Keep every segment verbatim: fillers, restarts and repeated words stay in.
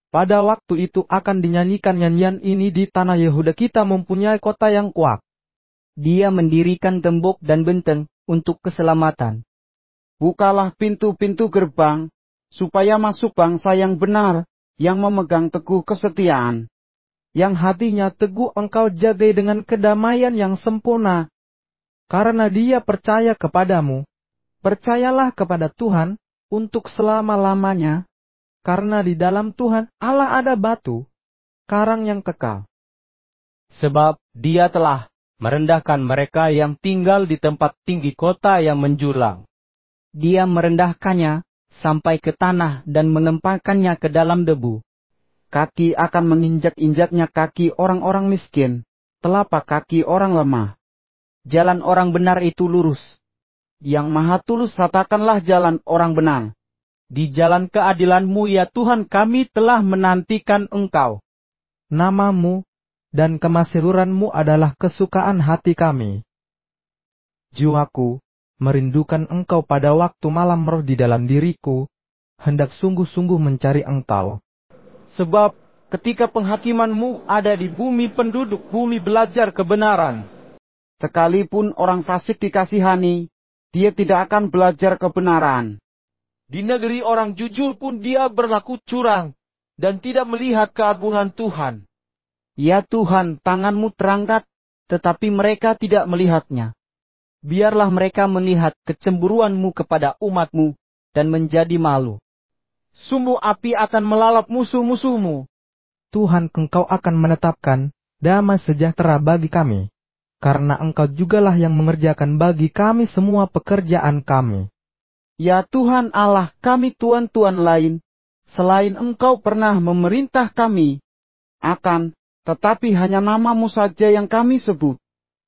Pada waktu itu akan dinyanyikan nyanyian ini di tanah Yehuda, kita mempunyai kota yang kuat. Dia mendirikan tembok dan benteng untuk keselamatan. Bukalah pintu-pintu gerbang, supaya masuk bangsa yang benar, yang memegang teguh kesetiaan. Yang hatinya teguh engkau jagai dengan kedamaian yang sempurna. Karena dia percaya kepadamu. Percayalah kepada Tuhan untuk selama-lamanya. Karena di dalam Tuhan Allah ada batu, karang yang kekal. Sebab dia telah merendahkan mereka yang tinggal di tempat tinggi kota yang menjulang. Dia merendahkannya sampai ke tanah dan menempatkannya ke dalam debu. Kaki akan menginjak-injaknya kaki orang-orang miskin, telapak kaki orang lemah. Jalan orang benar itu lurus. Yang Maha Tulus ratakanlah jalan orang benar. Di jalan keadilan-Mu ya Tuhan kami telah menantikan Engkau. Namamu dan kemasyhuran-Mu adalah kesukaan hati kami. Jiwaku merindukan Engkau pada waktu malam, roh di dalam diriku hendak sungguh-sungguh mencari Engkau. Sebab ketika penghakiman-Mu ada di bumi, penduduk bumi belajar kebenaran. Sekalipun orang fasik dikasihani, dia tidak akan belajar kebenaran. Di negeri orang jujur pun dia berlaku curang, dan tidak melihat keagungan Tuhan. Ya Tuhan, tangan-Mu terangkat, tetapi mereka tidak melihatnya. Biarlah mereka melihat kecemburuan-Mu kepada umat-Mu, dan menjadi malu. Sumbu api akan melalap musuh-musuh-Mu. Tuhan, Engkau akan menetapkan damai sejahtera bagi kami. Karena Engkau jugalah yang mengerjakan bagi kami semua pekerjaan kami. Ya Tuhan Allah, kami tuan-tuan lain, selain Engkau pernah memerintah kami. Akan, tetapi hanya nama-Mu saja yang kami sebut.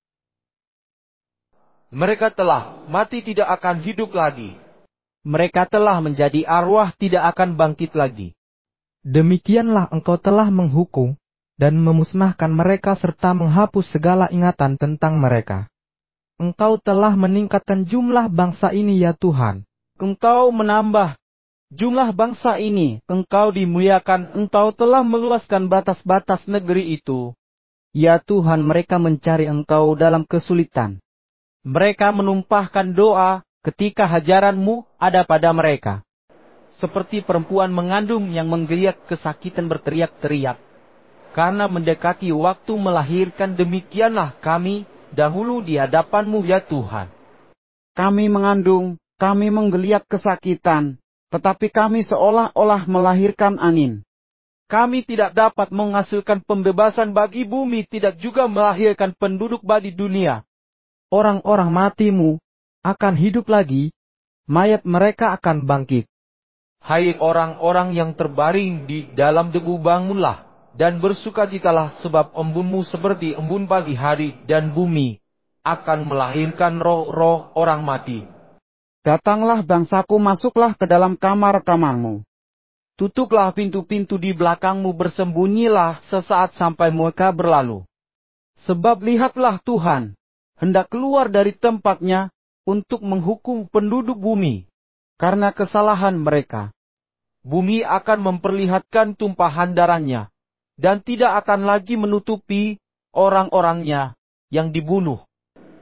Mereka telah mati, tidak akan hidup lagi. Mereka telah menjadi arwah, tidak akan bangkit lagi. Demikianlah Engkau telah menghukum dan memusnahkan mereka serta menghapus segala ingatan tentang mereka. Engkau telah meningkatkan jumlah bangsa ini ya Tuhan. Engkau menambah jumlah bangsa ini, Engkau dimuliakan, Engkau telah meluaskan batas-batas negeri itu. Ya Tuhan, mereka mencari Engkau dalam kesulitan. Mereka menumpahkan doa ketika hajaran-Mu ada pada mereka. Seperti perempuan mengandung yang menggeliat kesakitan berteriak-teriak. Karena mendekati waktu melahirkan, demikianlah kami dahulu di hadapan-Mu ya Tuhan. Kami mengandung, kami menggeliat kesakitan, tetapi kami seolah-olah melahirkan angin. Kami tidak dapat menghasilkan pembebasan bagi bumi, tidak juga melahirkan penduduk bagi dunia. Orang-orang mati-Mu akan hidup lagi, mayat mereka akan bangkit. Hai orang-orang yang terbaring di dalam debu, bangunlah, dan bersukacitalah, sebab embun-Mu seperti embun pagi hari, dan bumi akan melahirkan roh-roh orang mati. Datanglah bangsaku, masuklah ke dalam kamar-kamar-Mu. Tutuplah pintu-pintu di belakang-Mu, bersembunyilah sesaat sampai mereka berlalu. Sebab lihatlah Tuhan hendak keluar dari tempatnya untuk menghukum penduduk bumi karena kesalahan mereka. Bumi akan memperlihatkan tumpahan darahnya, dan tidak akan lagi menutupi orang-orangnya yang dibunuh.